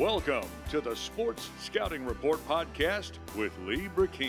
Welcome to the Sports Scouting Report podcast with Lee Burkeen.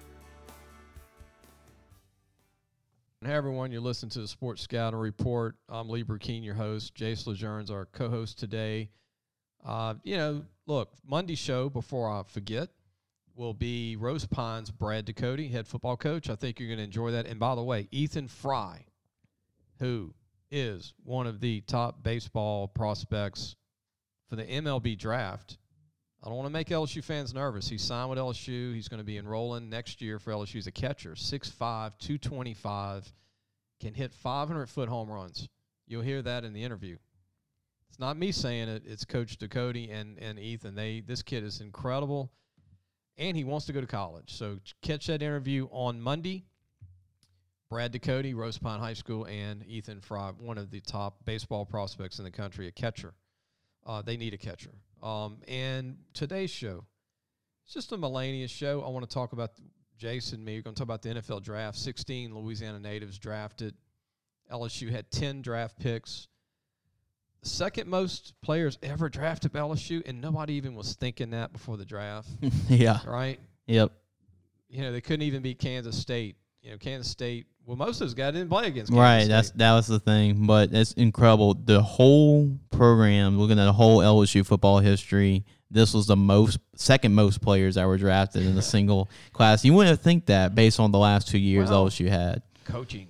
Hey everyone, you're listening to the Sports Scouting Report. I'm Lee Burkeen, your host. Jace Lejeun's our co-host today. Look, Monday's show, before I forget, will be Rose Pines' Brad Ducote, head football coach. I think you're going to enjoy that. And by the way, Ethan Fry, who is one of the top baseball prospects for the MLB draft. I don't want to make LSU fans nervous. He signed with LSU. He's going to be enrolling next year for LSU as a catcher. 6'5", 225, can hit 500-foot home runs. You'll hear that in the interview. It's not me saying it. It's Coach Ducote and Ethan. This kid is incredible, and he wants to go to college. So catch that interview on Monday. Brad Ducote, Rose Pine High School, and Ethan Fry, one of the top baseball prospects in the country, a catcher. They need a catcher. And today's show, it's just a miscellaneous show. I want to talk about Jason and me. We're going to talk about the NFL draft. 16 Louisiana natives drafted. LSU had 10 draft picks. The second most players ever drafted by LSU, and nobody even was thinking that before the draft. Yeah. Right? Yep. They couldn't even beat Kansas State. Kansas State, well, most of those guys didn't play against Kansas State. That was the thing. But it's incredible. The whole program, looking at the whole LSU football history, this was the second most players that were drafted in a single class. You wouldn't think that based on the last 2 years LSU had. Coaching.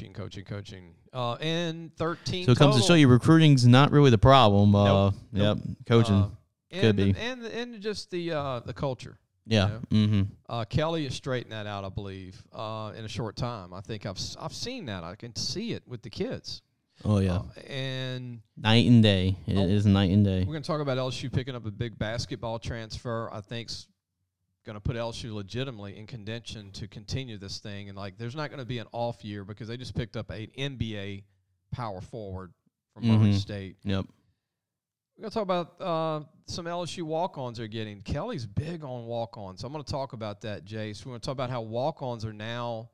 And 13 So it comes to show you recruiting's not really the problem. Nope. Yep. Coaching could be. And just the culture. Yeah. Kelly has straightened that out, I believe, in a short time. I think I've seen that. I can see it with the kids. Oh, yeah. And night and day. It is night and day. We're going to talk about LSU picking up a big basketball transfer. I think's going to put LSU legitimately in contention to continue this thing. And, there's not going to be an off year because they just picked up an NBA power forward from Murray State. Yep. We're going to talk about some LSU walk-ons they're getting. Kelly's big on walk-ons. So I'm going to talk about that, Jace. We're going to talk about how walk-ons are now,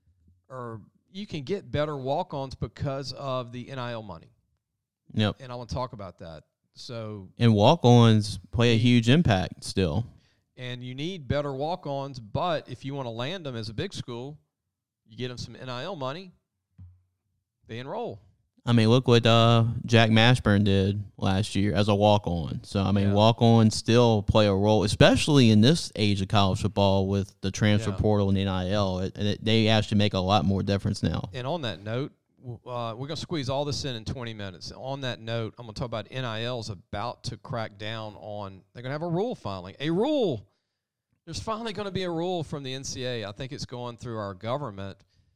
or you can get better walk-ons because of the NIL money. Yep. And I want to talk about that. And walk-ons play a huge impact still. And you need better walk-ons, but if you want to land them as a big school, you get them some NIL money, they enroll. I mean, look what Jack Mashburn did last year as a walk-on. So, walk-ons still play a role, especially in this age of college football with the transfer portal and NIL. They actually make a lot more difference now. And on that note, we're going to squeeze all this in 20 minutes. On that note, I'm going to talk about NIL is about to crack down on – they're going to have a rule finally. A rule. There's finally going to be a rule from the NCAA. I think it's going through our government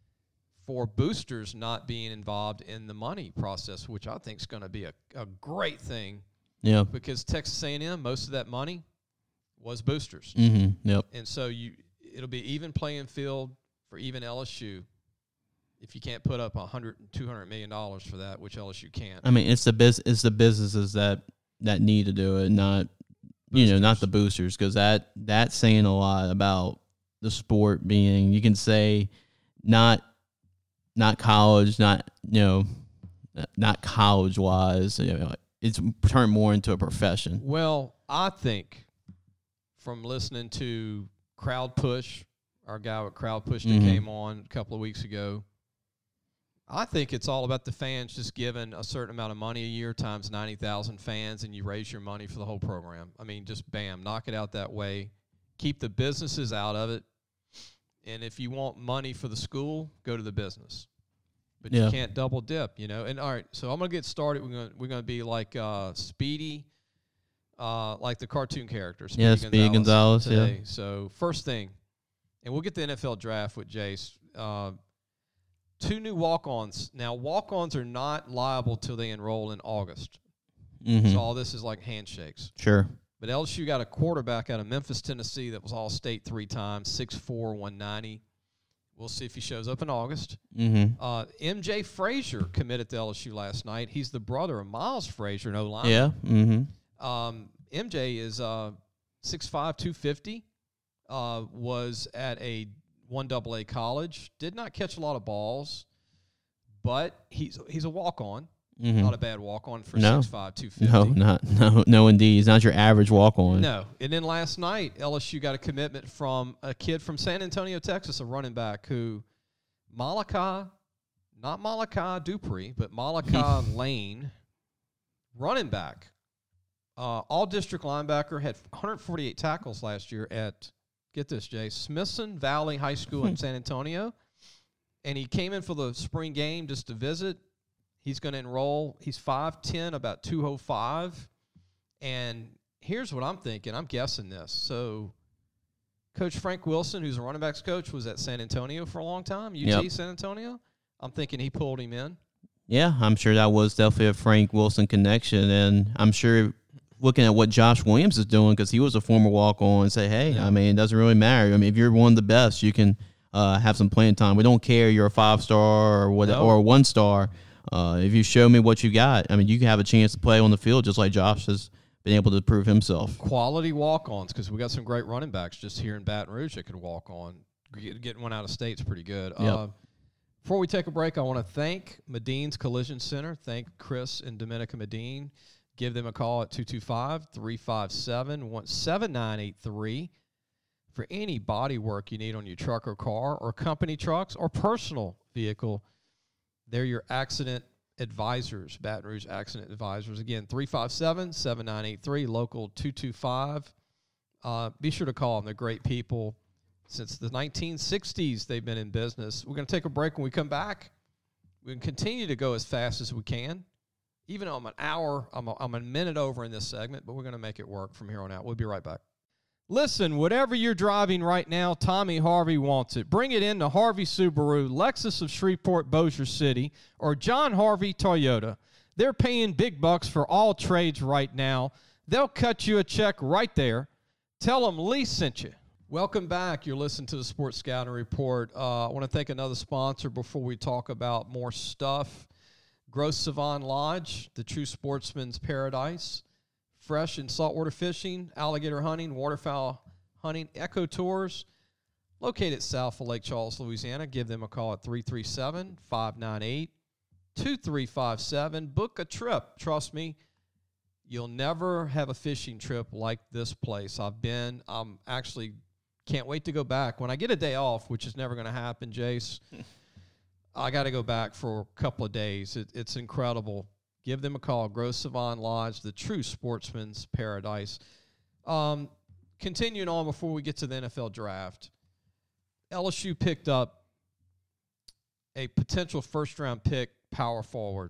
for boosters not being involved in the money process, which I think is going to be a great thing. Yeah. Because Texas A&M, most of that money was boosters. Mm-hmm. Yep. And so it'll be even playing field for even LSU if you can't put up $100 and $200 million for that, which LSU can't. I mean, it's the businesses that need to do it, not boosters. Not the boosters, because that's saying a lot about the sport being. You can say not college, not college wise. It's turned more into a profession. Well, I think from listening to Crowd Push, our guy with Crowd Push that came on a couple of weeks ago, I think it's all about the fans just giving a certain amount of money a year times 90,000 fans, and you raise your money for the whole program. I mean, just bam, knock it out that way. Keep the businesses out of it. And if you want money for the school, go to the business. But you can't double dip, And all right, so I'm gonna get started. We're gonna be like Speedy, like the cartoon character. Speedy Gonzalez today. Yeah. So first thing, and we'll get the NFL draft with Jace. 2 new walk-ons. Now walk-ons are not liable till they enroll in August. Mm-hmm. So all this is like handshakes. Sure. But LSU got a quarterback out of Memphis, Tennessee that was All-State 3 times, 6'4", 190. We'll see if he shows up in August. Mm-hmm. MJ Frazier committed to LSU last night. He's the brother of Miles Frazier, no line. Yeah. Mm-hmm. MJ is 6'5", 250. Was at a 1AA college. Did not catch a lot of balls, but he's a walk-on. Mm-hmm. Not a bad walk-on for no. 6'5", 250. No, indeed. He's not your average walk-on. No. And then last night, LSU got a commitment from a kid from San Antonio, Texas, a running back who not Malachi Dupree, but Malachi Lane, running back. All-district linebacker, had 148 tackles last year at, get this, Jay, Smithson Valley High School in San Antonio. And he came in for the spring game just to visit. He's going to enroll. He's 5'10", about 205. And here's what I'm thinking. I'm guessing this. So Coach Frank Wilson, who's a running backs coach, was at San Antonio for a long time, UT San Antonio. I'm thinking he pulled him in. Yeah, I'm sure that was definitely a Frank Wilson connection. And I'm sure looking at what Josh Williams is doing, because he was a former walk-on, say, hey, I mean, it doesn't really matter. I mean, if you're one of the best, you can have some playing time. We don't care you're a 5-star or what, or a 1-star. If you show me what you got, I mean, you can have a chance to play on the field just like Josh has been able to prove himself. Quality walk-ons, because we got some great running backs just here in Baton Rouge that could walk on. Getting one out of state's pretty good. Yep. Before we take a break, I want to thank Medine's Collision Center. Thank Chris and Dominica Medine. Give them a call at 225-357-7983 for any body work you need on your truck or car or company trucks or personal vehicle. They're your accident advisors, Baton Rouge Accident Advisors. Again, 357-7983, local 225. Be sure to call them. They're great people. Since the 1960s, they've been in business. We're going to take a break. When we come back, we can continue to go as fast as we can. Even though I'm an hour, I'm a minute over in this segment, but we're going to make it work from here on out. We'll be right back. Listen, whatever you're driving right now, Tommy Harvey wants it. Bring it in to Harvey Subaru, Lexus of Shreveport, Bossier City, or John Harvey Toyota. They're paying big bucks for all trades right now. They'll cut you a check right there. Tell them Lee sent you. Welcome back. You're listening to the Sports Scouting Report. I want to thank another sponsor before we talk about more stuff. Gross Savon Lodge, the true sportsman's paradise. Fresh and saltwater fishing, alligator hunting, waterfowl hunting, eco tours. Located south of Lake Charles, Louisiana. Give them a call at 337-598-2357. Book a trip. Trust me, you'll never have a fishing trip like this place. I'm actually can't wait to go back. When I get a day off, which is never going to happen, Jace, I got to go back for a couple of days. It's incredible. Give them a call. Gross Savon Lodge, the true sportsman's paradise. Continuing on before we get to the NFL draft, LSU picked up a potential first-round pick power forward,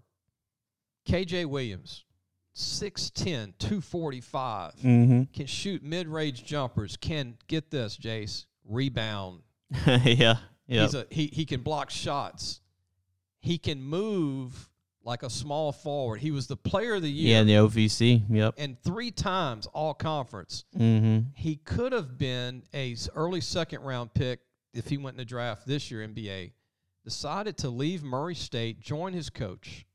KJ Williams, 6'10", 245, can shoot mid-range jumpers, can, get this, Jace, rebound. Yeah. He can block shots. He can move like a small forward. He was the player of the year. Yeah, in the OVC, yep. And 3 times all-conference. He could have been a early second-round pick if he went in the draft this year, NBA. Decided to leave Murray State, join his coach,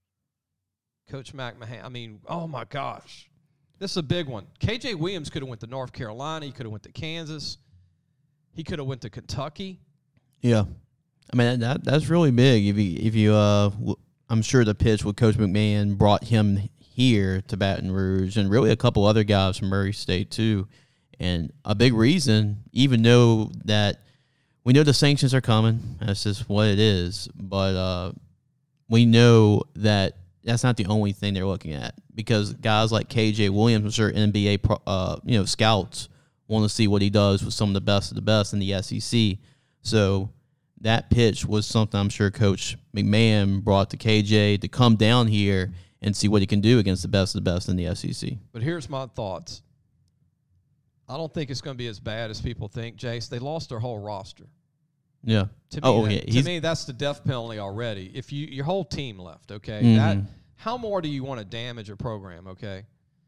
Coach McMahon. I mean, oh, my gosh. This is a big one. KJ Williams could have went to North Carolina. He could have went to Kansas. He could have went to Kentucky. Yeah. I mean, that's really big. If you I'm sure the pitch with Coach McMahon brought him here to Baton Rouge, and really a couple other guys from Murray State too. And a big reason, even though that we know the sanctions are coming, that's just what it is. But we know that that's not the only thing they're looking at, because guys like KJ Williams, I'm sure NBA scouts want to see what he does with some of the best in the SEC. So that pitch was something I'm sure Coach McMahon brought to KJ to come down here and see what he can do against the best of the best in the SEC. But here's my thoughts. I don't think it's going to be as bad as people think, Jace. They lost their whole roster. Yeah. To me, that's the death penalty already. If your whole team left, okay? How more do you want to damage a program, okay?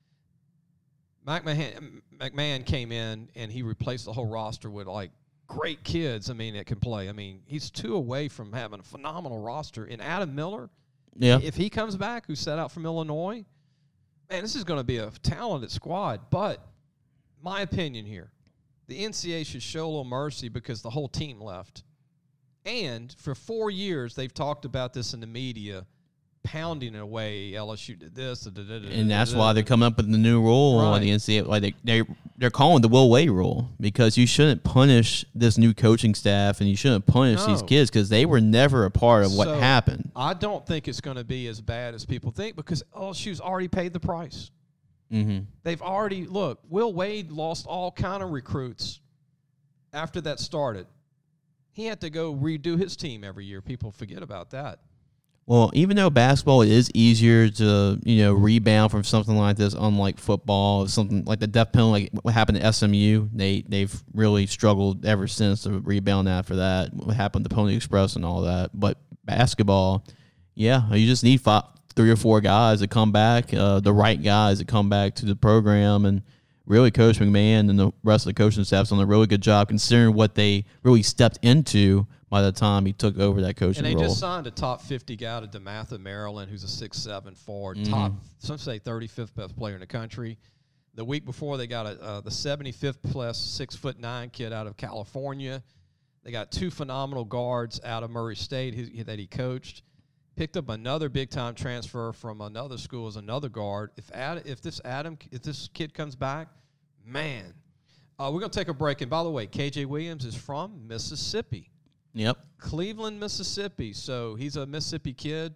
McMahon came in, and he replaced the whole roster with, like, great kids, that can play. He's 2 away from having a phenomenal roster. And Adam Miller, if he comes back, who set out from Illinois, man, this is going to be a talented squad. But my opinion here, the NCAA should show a little mercy because the whole team left. And for 4 years, they've talked about this in the media, pounding away. LSU did this, and that's why they're coming up with the new rule on the NCAA. Like they're calling the Will Wade rule, because you shouldn't punish this new coaching staff and you shouldn't punish these kids because they were never a part of what happened. I don't think it's going to be as bad as people think, because LSU's already paid the price. Mm-hmm. They've already Will Wade lost all kind of recruits after that started. He had to go redo his team every year. People forget about that. Well, even though basketball is easier to, rebound from something like this, unlike football, something like the death penalty, like what happened to SMU, they've really struggled ever since to rebound after that. What happened to Pony Express and all that. But basketball, you just need 3 or 4 guys that come back, the right guys that come back to the program, and really Coach McMahon and the rest of the coaching staff's done a really good job considering what they really stepped into by the time he took over that coaching role. And they just signed a top 50 guy to DeMatha, Maryland, who's a 6'7" forward, top, some say 35th best player in the country. The week before, they got the 75th plus 6'9" kid out of California. They got 2 phenomenal guards out of Murray State that he coached. Picked up another big-time transfer from another school as another guard. If this kid comes back, man. We're going to take a break. And by the way, KJ Williams is from Mississippi. Yep. Cleveland, Mississippi. So he's a Mississippi kid,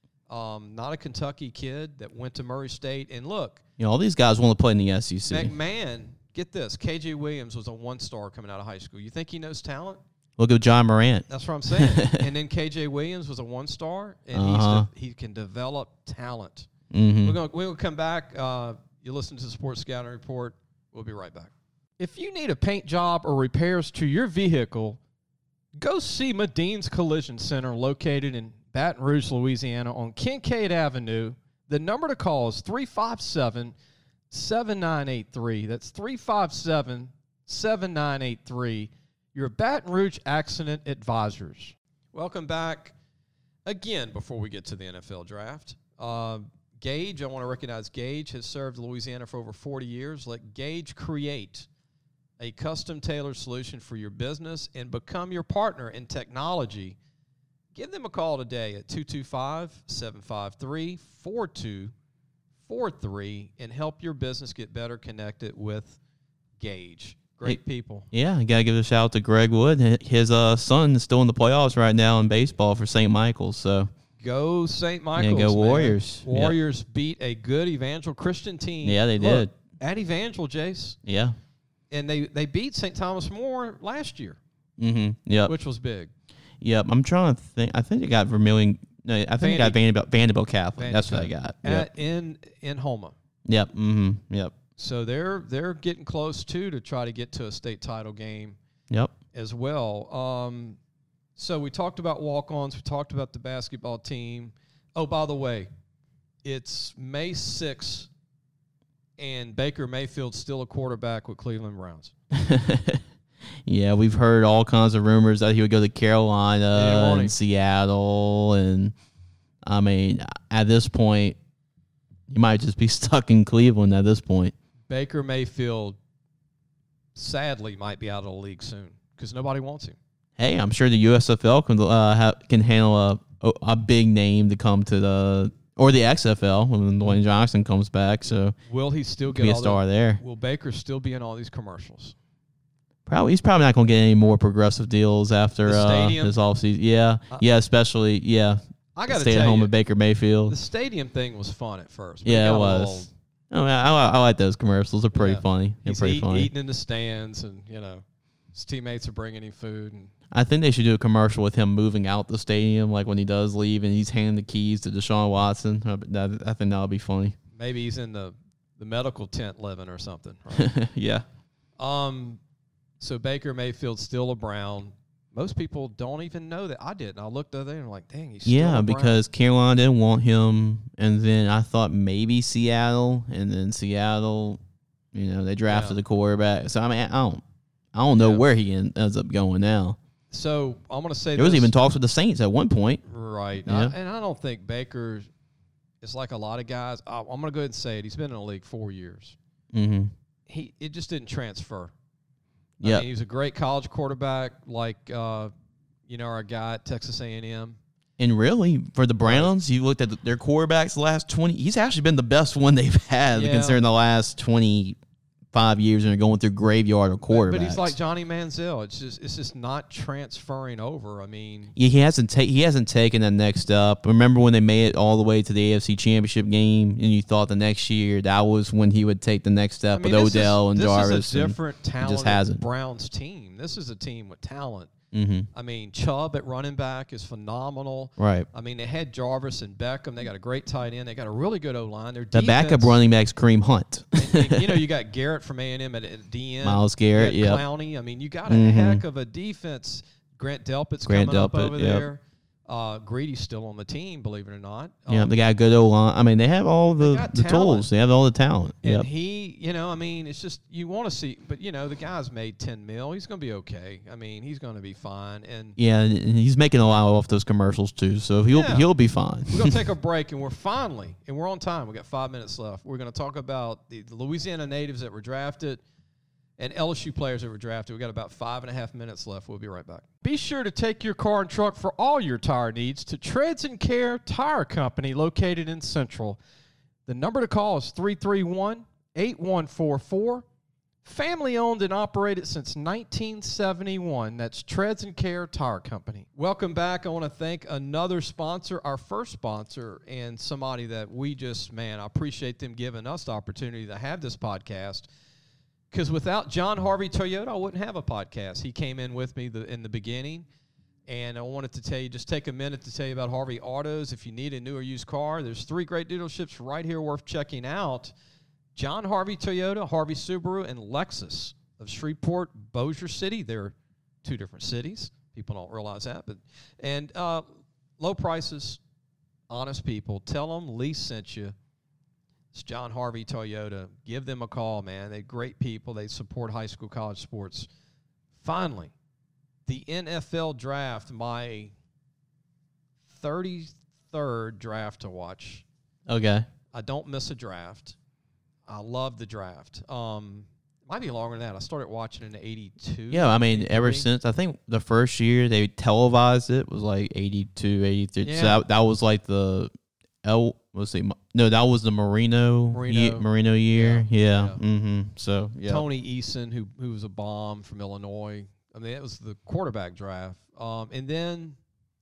not a Kentucky kid that went to Murray State. And look. All these guys want to play in the SEC. McMahon, get this. KJ Williams was a 1-star coming out of high school. You think he knows talent? Look at John Morant. That's what I'm saying. And then KJ Williams was a 1-star, and he can develop talent. Mm-hmm. We're gonna come back. You listen to the Sports Scouting Report. We'll be right back. If you need a paint job or repairs to your vehicle, go see Madine's Collision Center, located in Baton Rouge, Louisiana, on Kincaid Avenue. The number to call is 357-7983. That's 357-7983. Your Baton Rouge Accident Advisors. Welcome back. Again, before we get to the NFL draft, Gage, I want to recognize Gage, has served Louisiana for over 40 years. Let Gage create a custom-tailored solution for your business and become your partner in technology. Give them a call today at 225-753-4243 and help your business get better connected with Gage. Great people. Yeah, I got to give a shout out to Greg Wood. His son is still in the playoffs right now in baseball for St. Michael's. So go St. Michael's. Yeah, go Warriors. Man. Warriors beat a good Evangel Christian team. Yeah, they did. At Evangel, Jace. Yeah. And they beat St. Thomas More last year. Mm-hmm. Yep. Which was big. Yep. I'm trying to think. I think they got Vermilion. No, I think they got Vanderbilt Catholic. That's what I got. Yep. In Houma. Yep. Mm-hmm. Yep. So they're getting close to try to get to a state title game. Yep. As well. So we talked about walk-ons. We talked about the basketball team. Oh, by the way, it's May 6th, and Baker Mayfield's still a quarterback with Cleveland Browns. Yeah, we've heard all kinds of rumors that he would go to Carolina and Seattle. And, I mean, at this point, he might just be stuck in Cleveland at this point. Baker Mayfield, sadly, might be out of the league soon because nobody wants him. Hey, I'm sure the USFL can handle a big name to come to or the XFL when Dwayne Johnson comes back. So will he still get be a star there? Will Baker still be in all these commercials? Probably. He's probably not going to get any more progressive deals after his offseason. Yeah, especially I got to stay at home with Baker Mayfield. The stadium thing was fun at first. Yeah, it was. I like those commercials. They're pretty funny. He's eating in the stands, and his teammates are bringing him food. And I think they should do a commercial with him moving out the stadium, like when he does leave, and he's handing the keys to Deshaun Watson. I think that would be funny. Maybe he's in the medical tent living or something. Right? Yeah. So Baker Mayfield's still a Brown. Most people don't even know that. I didn't. I looked over there and like, dang, he's still a Brown. Because Carolina didn't want him, and then I thought maybe Seattle, and then Seattle, they drafted the quarterback. So I mean, I don't know where he ends up going now. So I'm going to say there was even talks with the Saints at one point. Right. Yeah. And I don't think Baker is like a lot of guys. I'm going to go ahead and say it. He's been in the league 4 years. Mm-hmm. It just didn't transfer. Yeah, I mean, he was a great college quarterback, like our guy at Texas A&M. And really, for the Browns, you looked at their quarterbacks the last 20. He's actually been the best one they've had, considering the last 25 years, and they're going through graveyard of quarterbacks. But he's like Johnny Manziel. It's just not transferring over. I mean, he hasn't taken that next step. Remember when they made it all the way to the AFC Championship game, and you thought the next year that was when he would take the next step with Odell and Jarvis. This is a different talented Browns team. This is a team with talent. Mm-hmm. I mean, Chubb at running back is phenomenal. Right. I mean, they had Jarvis and Beckham. They got a great tight end. They got a really good O-line. Their the backup running back's Kareem Hunt. and, you got Garrett from A&M at DN. Miles Garrett, yeah. Clowney. I mean, you got a heck of a defense. Grant Delpit's coming up over there. Greedy's still on the team, believe it or not. Yeah, they got a good O-line. I mean, they have all the tools. They have all the talent. And he, I mean, it's just you want to see. But, the guy's made $10 million. He's going to be okay. I mean, he's going to be fine. And he's making a lot off those commercials, too. So he'll be fine. We're going to take a break, and we're on time. We got 5 minutes left. We're going to talk about the Louisiana natives that were drafted and LSU players that were drafted. We got about 5.5 minutes left. We'll be right back. Be sure to take your car and truck for all your tire needs to Treads and Care Tire Company located in Central. The number to call is 331-8144. Family owned and operated since 1971. That's Treads and Care Tire Company. Welcome back. I want to thank another sponsor, our first sponsor, and somebody that I appreciate them giving us the opportunity to have this podcast. Because without John Harvey Toyota, I wouldn't have a podcast. He came in with me in the beginning, and I wanted to tell you, just take a minute to tell you about Harvey Autos. If you need a new or used car, there's 3 great dealerships right here worth checking out. John Harvey Toyota, Harvey Subaru, and Lexus of Shreveport, Bossier City. They're 2 different cities. People don't realize that. And low prices, honest people. Tell them Lee sent you. It's John Harvey Toyota. Give them a call, man. They're great people. They support high school, college sports. Finally, the NFL draft, my 33rd draft to watch. Okay. I don't miss a draft. I love the draft. Might be longer than that. I started watching in 82. Yeah, I mean, ever since, I think the first year they televised it was like 82, 83. Yeah. So that was like that was the Marino year. Yeah. Mm-hmm. So, yeah. Tony Eason, who was a bomb from Illinois. I mean, that was the quarterback draft. And then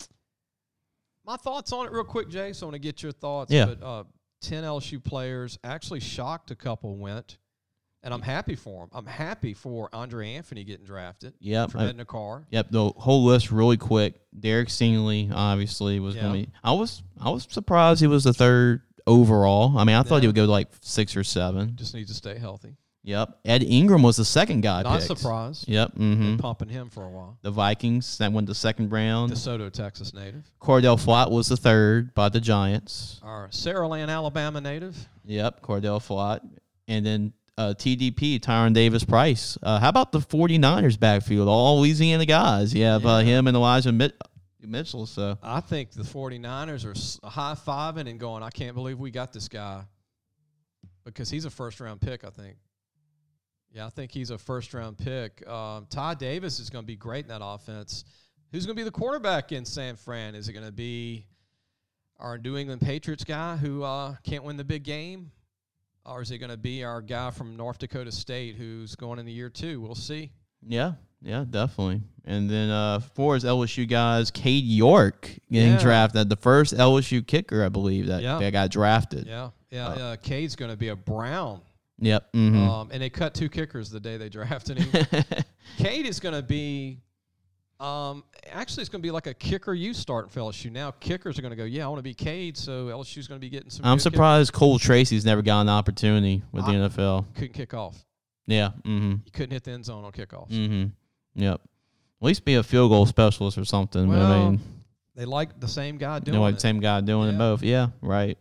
my thoughts on it real quick, Jay. So I want to get your thoughts. Yeah. But 10 LSU players, actually shocked a couple went. And I'm happy for him. I'm happy for Andre Anthony getting drafted. Yep. From Edna Carr. Yep. The whole list really quick. Derek Stingley obviously was going to be. I was surprised he was the 3rd overall. I mean, I thought he would go like 6 or 7. Just needs to stay healthy. Yep. Ed Ingram was the 2nd guy. Not surprised. Yep. Mm-hmm. Been pumping him for a while. The Vikings that went the 2nd round. DeSoto, Texas native. Cordell Flott was the 3rd by the Giants. Our Saraland, Alabama native. Yep. Cordell Flott, and then TDP, Tyron Davis-Price. How about the 49ers backfield? All Louisiana guys. You have him and Elijah Mitchell. So I think the 49ers are high-fiving and going, I can't believe we got this guy, because he's a first-round pick, I think. Yeah, I think he's a first-round pick. Ty Davis is going to be great in that offense. Who's going to be the quarterback in San Fran? Is it going to be our New England Patriots guy who can't win the big game? Or is it going to be our guy from North Dakota State who's going in the year 2? We'll see. Yeah, definitely. And then for his LSU guys, Cade York getting drafted, the first LSU kicker, I believe, that got drafted. Yeah. Cade's going to be a Brown. Yep. Mm-hmm. And they cut 2 kickers the day they drafted him. Cade is going to be actually, it's going to be like a kicker you start for LSU. Now kickers are going to go, I want to be Cade, so LSU's going to be getting some. I'm surprised Cole Tracy's never got an opportunity with the NFL. Couldn't kick off. Yeah. Mm-hmm. You couldn't hit the end zone on kickoffs. Mm-hmm. Yep. At least be a field goal specialist or something. Well, I mean, they like the same guy doing it. The same guy doing it both. Yeah. Right.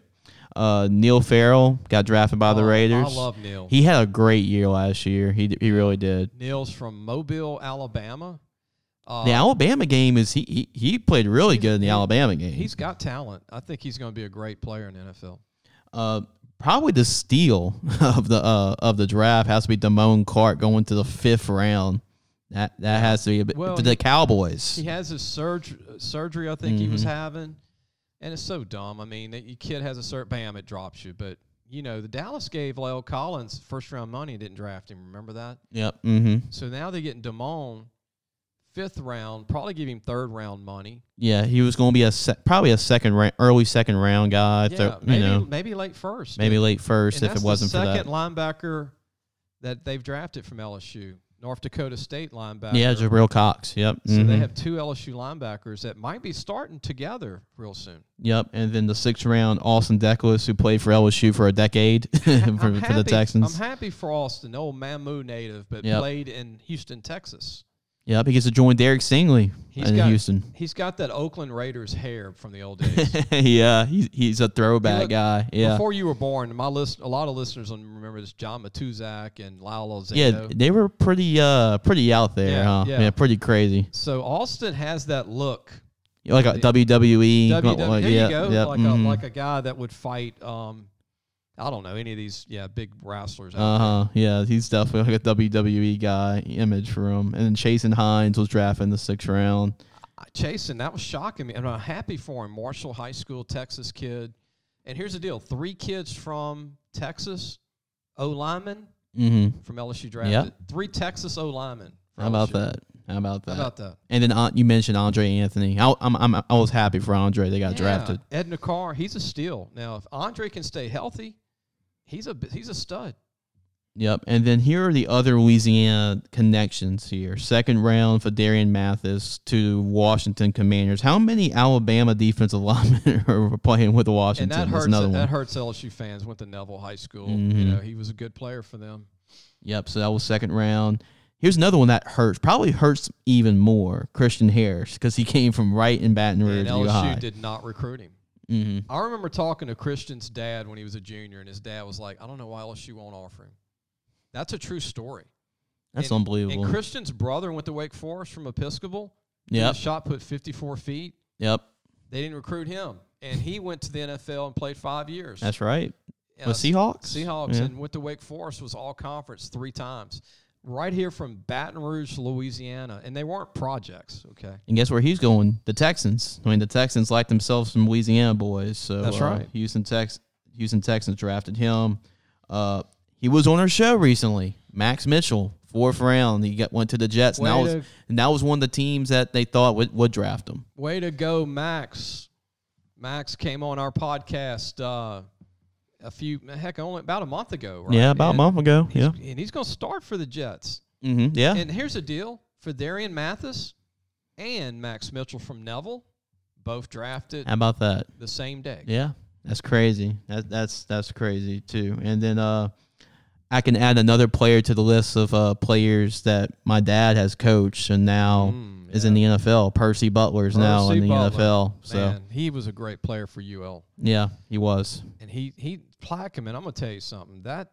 Neil Farrell got drafted by the Raiders. I love Neil. He had a great year last year. He really did. Neil's from Mobile, Alabama. The Alabama game is he played really good in the Alabama game. He's got talent. I think he's going to be a great player in the NFL. Probably the steal of the draft has to be Damone Clark going to the 5th round That has to be a bit for the Cowboys. He has his surgery I think he was having, and it's so dumb. I mean, your kid has a bam, it drops you. But, the Dallas gave La'el Collins first-round money and didn't draft him. Remember that? Yep. So now they're getting Damone, 5th round, probably give him 3rd round money. Yeah, he was going to be probably a early second round guy. Yeah, maybe late first. Maybe late first if it wasn't for that. Second linebacker that they've drafted from LSU, North Dakota State linebacker. Yeah, Jabril Cox. Yep. So they have 2 LSU linebackers that might be starting together real soon. Yep, and then the 6th round, Austin Deckles, who played for LSU for a decade for the Texans. I'm happy for Austin, old Mamu native, but played in Houston, Texas. Yep, he gets to join Derek Stingley in Houston. He's got that Oakland Raiders hair from the old days. Yeah, he's a throwback guy. Yeah. Before you were born, a lot of listeners will remember this John Matuzak and Lyle Lozano. Yeah, they were pretty out there, huh? Yeah, pretty crazy. So Austin has that look. Like a WWE. There you go. Like a guy that would fight I don't know, any of these, big wrestlers out there. Yeah, he's definitely like a WWE guy image for him. And then Chasen Hines was drafted in the 6th round. Chasen, that was shocking me. And I'm happy for him. Marshall High School, Texas kid. And here's the deal. 3 kids from Texas, O-linemen from LSU drafted. Yep. 3 Texas O-linemen. How about that? And then you mentioned Andre Anthony. I was happy for Andre. They got drafted. Ed Nakar, he's a steal. Now, if Andre can stay healthy, he's a stud. Yep. And then here are the other Louisiana connections here. 2nd round for Darian Mathis to Washington Commanders. How many Alabama defensive linemen are playing with Washington? And that hurts LSU fans. Went to Neville High School. He was a good player for them. Yep. So that was 2nd round. Here's another one that hurts. Probably hurts even more. Christian Harris, because he came from right in Baton Rouge. And LSU did not recruit him. I remember talking to Christian's dad when he was a junior, and his dad was like, I don't know why LSU won't offer him. That's a true story. That's unbelievable. And Christian's brother went to Wake Forest from Episcopal. Yep. His shot put 54 feet. Yep. They didn't recruit him. And he went to the NFL and played 5 years. That's right. With Seahawks? Seahawks, and went to Wake Forest, was all conference 3 times. Right here from Baton Rouge, Louisiana. And they weren't projects, okay? And guess where he's going? The Texans. I mean, the Texans like themselves some Louisiana boys. So that's right. Houston Texans drafted him. He was on our show recently. Max Mitchell, 4th round. He went to the Jets. And that was one of the teams that they thought would draft him. Way to go, Max. Max came on our podcast only about a month ago, right? Yeah, about a month ago. Yeah. And he's going to start for the Jets. Yeah. And here's the deal. For Darian Mathis and Max Mitchell from Neville, both drafted. How about that? The same day. Yeah. That's crazy. That's crazy, too. And then I can add another player to the list of players that my dad has coached and now is in the NFL. Percy Butler's now in the NFL. So man, he was a great player for UL. Yeah, he was. And he Plaquemine, I'm going to tell you something. That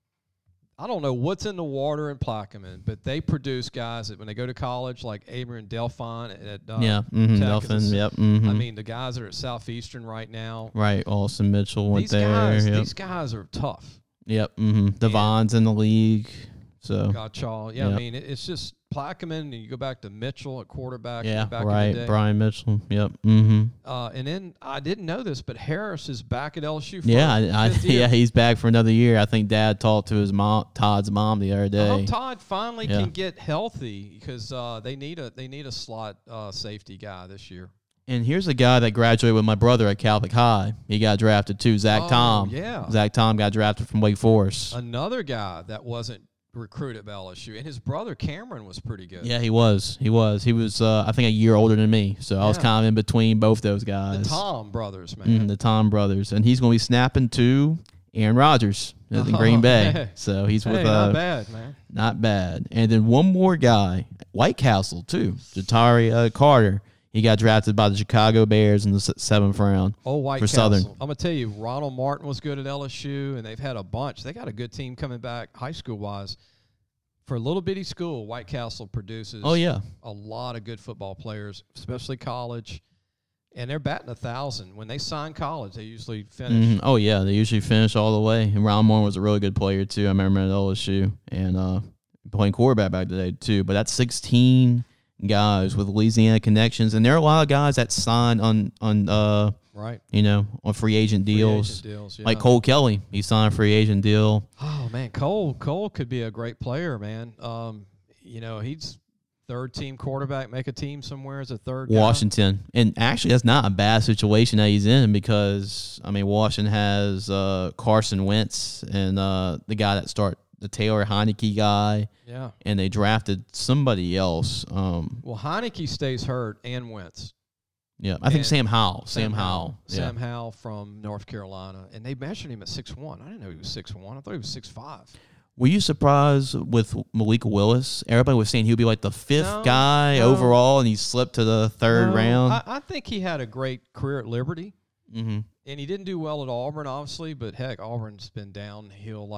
I don't know what's in the water in Plaquemine, but they produce guys that when they go to college, like Adrian Delphine at Delphine, yep. I mean, the guys that are at Southeastern right now. Right, Austin Mitchell went there. These guys are tough. Yep. Devon's in the league. So Gottschall. Yeah, yep. I mean, it's just Plaquemine, and you go back to Mitchell at quarterback. Yeah, back right. In the day. Brian Mitchell. Yep. And then I didn't know this, but Harris is back at LSU. For he's back for another year. I think Dad talked to his mom, Todd's mom, the other day. I hope Todd finally can get healthy because they need a slot safety guy this year. And here's a guy that graduated with my brother at Catholic High. He got drafted too. Zach Tom. Yeah. Zach Tom got drafted from Wake Forest. Another guy that wasn't recruited by LSU. And his brother Cameron was pretty good. Yeah, he was. He was, I think, a year older than me. So I was kind of in between both those guys. The Tom brothers, man. The Tom brothers. And he's going to be snapping to Aaron Rodgers in Green Bay. So he's with not bad, man. Not bad. And then one more guy, White Castle, too. Jatari Carter. He got drafted by the Chicago Bears in the 7th round. White for Castle. Southern. I'm going to tell you, Ronald Martin was good at LSU, and they've had a bunch. They got a good team coming back high school-wise. For a little bitty school, White Castle produces a lot of good football players, especially college. And they're batting 1,000. When they sign college, they usually finish. Oh, yeah. They usually finish all the way. And Ron Moore was a really good player, too. I remember at LSU. And playing quarterback back today too. But that's 16 guys with Louisiana connections, and there are a lot of guys that sign on right, on free agent deals. Yeah. Like Cole Kelly, he signed a free agent deal. Oh man, Cole could be a great player, man. He's third team quarterback, make a team somewhere as a third guy. Washington. And actually, that's not a bad situation that he's in because, Washington has Carson Wentz and the guy that the Taylor Heineke guy. Yeah. And they drafted somebody else. Well, Heineke stays hurt and Wentz. Yeah, I think Sam Howell. Sam Howell from North Carolina. And they measured him at 6'1". I didn't know he was 6'1". I thought he was 6'5". Were you surprised with Malik Willis? Everybody was saying he would be like the fifth guy overall, and he slipped to the third round. I think he had a great career at Liberty, and he didn't do well at Auburn, obviously. But heck, Auburn's been downhill,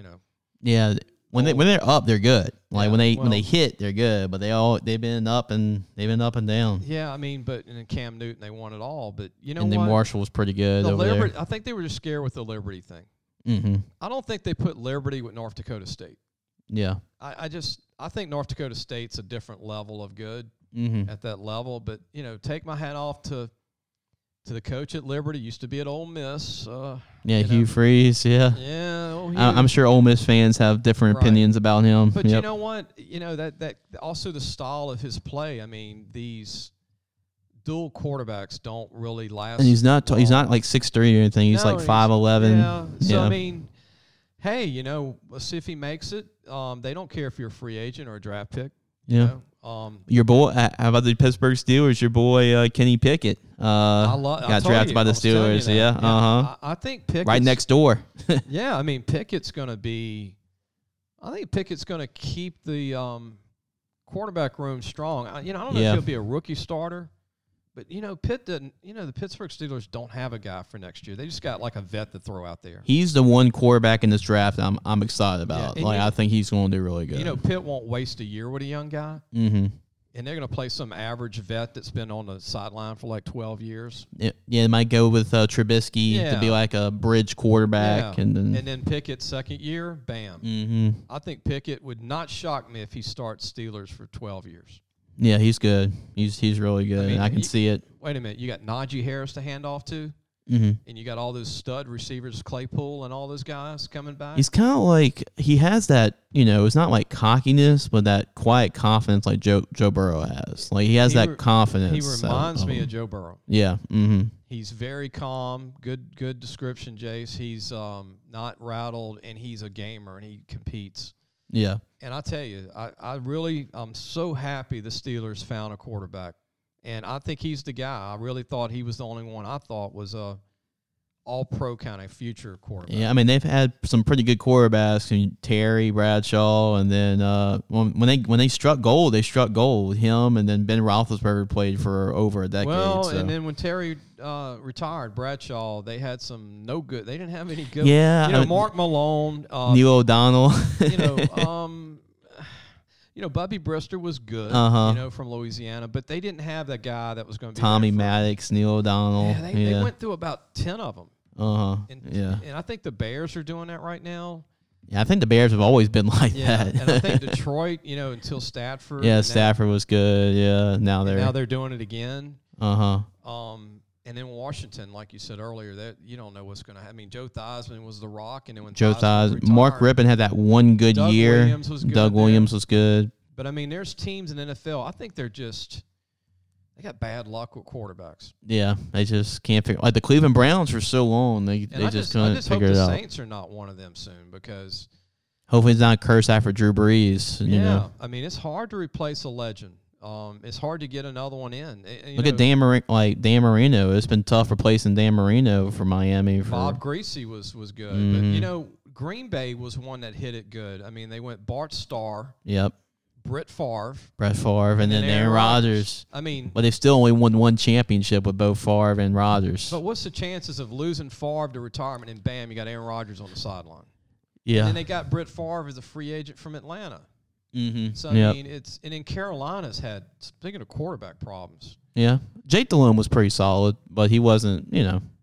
Yeah, when they're up, they're good. Like when they hit, they're good. But they've been up and down. Yeah, but in Cam Newton, they won it all. But and then Marshall was pretty good over Liberty, there. I think they were just scared with the Liberty thing. Mm-hmm. I don't think they put Liberty with North Dakota State. Yeah. I think North Dakota State's a different level of good at that level. But, take my hat off to the coach at Liberty. Used to be at Ole Miss. Hugh Freeze, yeah. Yeah. I'm sure Ole Miss fans have different opinions about him. But you know what? That also the style of his play. These dual quarterbacks don't really last. And he's not like 6'3" or anything. He's like 5'11". Yeah. So hey, let's see if he makes it. They don't care if you're a free agent or a draft pick. Yeah. Your boy, how about the Pittsburgh Steelers? Your boy Kenny Pickett got drafted by the Steelers. Yeah. I think Pickett right next door. Yeah. Pickett's going to be. I think Pickett's going to keep the quarterback room strong. I don't know if he'll be a rookie starter. But, Pitt didn't. The Pittsburgh Steelers don't have a guy for next year. They just got like a vet to throw out there. He's the one quarterback in this draft I'm excited about. Yeah, I think he's going to do really good. Pitt won't waste a year with a young guy. Mm-hmm. And they're going to play some average vet that's been on the sideline for like 12 years. Yeah, they might go with Trubisky to be like a bridge quarterback. Yeah. And then Pickett's second year, bam. Mm-hmm. I think Pickett would not shock me if he starts Steelers for 12 years. Yeah, he's good. He's really good. I can see it. Wait a minute. You got Najee Harris to hand off to, and you got all those stud receivers, Claypool and all those guys coming back. He's kind of like he has that. It's not like cockiness, but that quiet confidence like Joe Burrow has. Like he has that confidence. He reminds me of Joe Burrow. Yeah. Mm-hmm. He's very calm. Good description, Jace. He's not rattled, and he's a gamer, and he competes. Yeah. And I tell you, I'm so happy the Steelers found a quarterback. And I think he's the guy. I really thought he was the only one I thought was a all-pro kind of future quarterback. Yeah, they've had some pretty good quarterbacks, Terry Bradshaw, and then when they struck gold, him, and then Ben Roethlisberger played for over a decade. Well, and then when Terry retired, Bradshaw, they had some no good. They didn't have any good. Yeah, Mark Malone, Neil O'Donnell. Bubby Brister was good, from Louisiana, but they didn't have that guy that was going to be Tommy Maddox, Neil O'Donnell. Yeah, they went through about 10 of them. And I think the Bears are doing that right now. Yeah, I think the Bears have always been like that. And I think Detroit, until Stafford. Yeah, Stafford was good. Yeah, now they're doing it again. And then Washington, like you said earlier, that you don't know what's going to happen. Joe Theismann was the rock, and then when Joe Theismann, Mark Rippon had that one good year. Doug Williams was good. But there's teams in the NFL. I think they got bad luck with quarterbacks. Yeah, they just can't figure. Like the Cleveland Browns for so long, they just couldn't figure it out. I hope the Saints are not one of them soon because hopefully it's not a curse after Drew Brees. It's hard to replace a legend. It's hard to get another one in. Look at Dan Marino. It's been tough replacing Dan Marino for Miami. Bob Greasy was good. Mm-hmm. But, Green Bay was one that hit it good. They went Bart Starr. Yep. Brett Favre, and then Aaron Rodgers. But they've still only won one championship with both Favre and Rodgers. But what's the chances of losing Favre to retirement and bam, you got Aaron Rodgers on the sideline? Yeah. And then they got Brett Favre as a free agent from Atlanta. Mm-hmm. So, and then Carolina's had, speaking of quarterback problems. Yeah. Jake Delhomme was pretty solid, but he wasn't,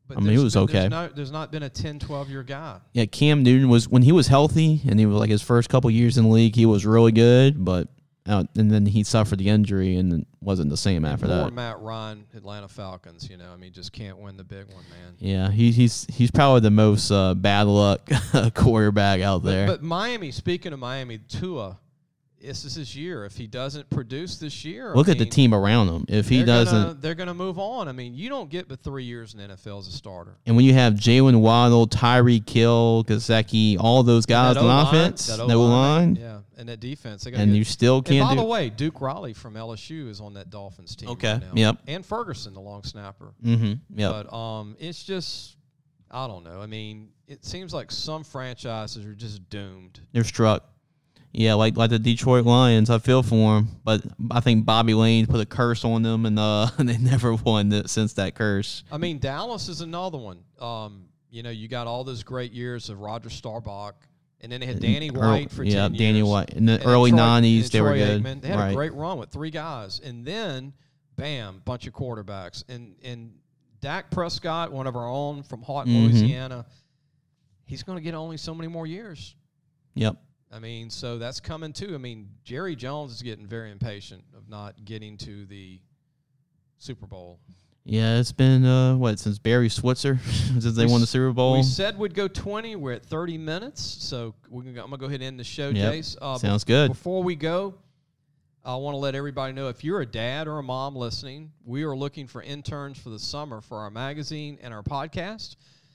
But I mean, he was okay. There's not been a 10, 12-year guy. Yeah, Cam Newton was, when he was healthy and he was like his first couple years in the league, he was really good, but and then he suffered the injury and wasn't the same after that. Poor Matt Ryan, Atlanta Falcons, I mean, just can't win the big one, man. Yeah, he's probably the most bad luck quarterback out there. But Miami, speaking of Miami, Tua, this is his year. If he doesn't produce this year, look at the team around him. If he doesn't, they're going to move on. I mean, you don't get but 3 years in the NFL as a starter. And when you have Jalen Waddle, Tyreek Hill, Gesicki, all those guys on offense, that O-line, yeah, and that defense, and you still can't. And by the way, Duke Riley from LSU is on that Dolphins team. Okay, right now. Yep. And Ferguson, the long snapper. Mm-hmm. Yep. But it's just, I don't know. I mean, it seems like some franchises are just doomed. They're struck. Yeah, like the Detroit Lions, I feel for them, but I think Bobby Lane put a curse on them, and they never won since that curse. I mean, Dallas is another one. You got all those great years of Roger Staubach, and then they had Danny White for 10 years. Yeah, Danny White. In the early 90s, they were good. Aikman. They had a great run with 3 guys, and then, bam, bunch of quarterbacks. And Dak Prescott, one of our own from Houghton, Louisiana, he's going to get only so many more years. Yep. I mean, so that's coming too. I mean, Jerry Jones is getting very impatient of not getting to the Super Bowl. Yeah, it's been, since Barry Switzer, since they won the Super Bowl? We said we'd go 20. We're at 30 minutes, so I'm going to go ahead and end the show, Jace. Sounds good. Before we go, I want to let everybody know, if you're a dad or a mom listening, we are looking for interns for the summer for our magazine and our podcast.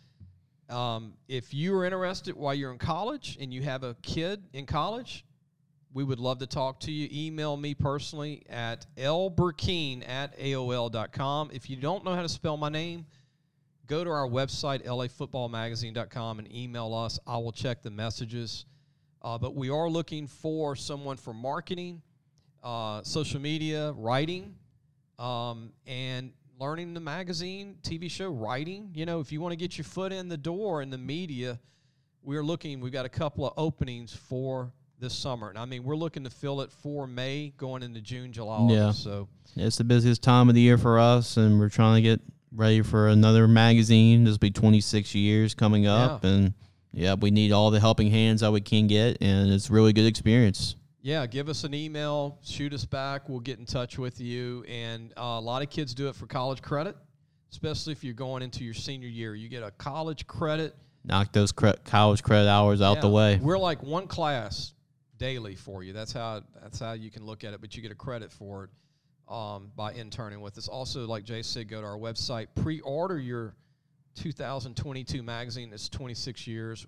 If you are interested while you're in college and you have a kid in college, we would love to talk to you. Email me personally at lburkeen@aol.com. If you don't know how to spell my name, go to our website, lafootballmagazine.com, and email us. I will check the messages. But we are looking for someone for marketing, social media, writing, and learning the magazine, TV show, writing. If you want to get your foot in the door in the media, we've got a couple of openings for this summer. And I mean, we're looking to fill it for May going into June, July, August. So it's the busiest time of the year for us, and we're trying to get ready for another magazine. This will be 26 years coming up, and we need all the helping hands that we can get, and it's a really good experience. Yeah, give us an email, shoot us back. We'll get in touch with you. And a lot of kids do it for college credit, especially if you're going into your senior year. You get a college credit. Knock those college credit hours out the way. We're like one class daily for you. That's how you can look at it, but you get a credit for it by interning with us. Also, like Jay said, go to our website, pre-order your 2022 magazine. It's 26 years.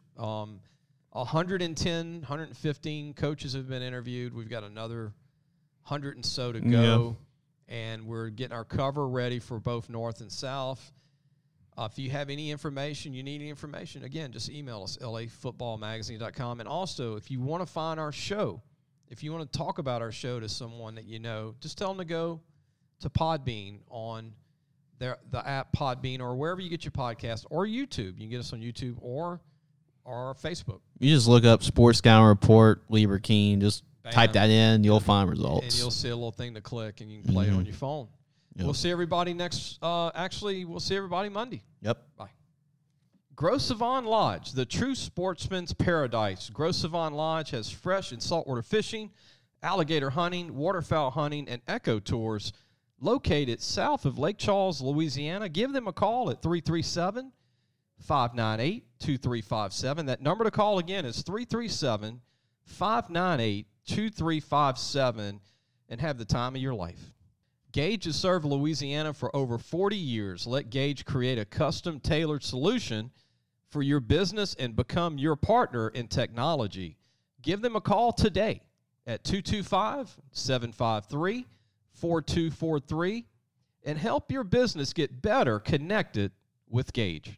115 coaches have been interviewed. We've got another 100 and so to go, and we're getting our cover ready for both North and South. If you have any information, you need any information, again, just email us, lafootballmagazine.com. And also, if you want to find our show, if you want to talk about our show to someone that you know, just tell them to go to Podbean on the app Podbean, or wherever you get your podcast, or YouTube. You can get us on YouTube or Facebook. You just look up Sports Scouting Report, Lieber Keen, just type that in, you'll find results. And you'll see a little thing to click, and you can play it on your phone. Yep. We'll see everybody we'll see everybody Monday. Yep. Bye. Gros Savon Lodge, the true sportsman's paradise. Gros Savon Lodge has fresh and saltwater fishing, alligator hunting, waterfowl hunting, and eco tours located south of Lake Charles, Louisiana. Give them a call at 337-598-2357. That number to call again is 337-598-2357, and have the time of your life. Gage has served Louisiana for over 40 years. Let Gage create a custom tailored solution for your business and become your partner in technology. Give them a call today at 225-753-4243 and help your business get better connected with Gage.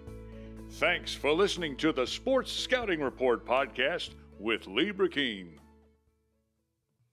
Thanks for listening to the Sports Scouting Report podcast with Lieber Keen.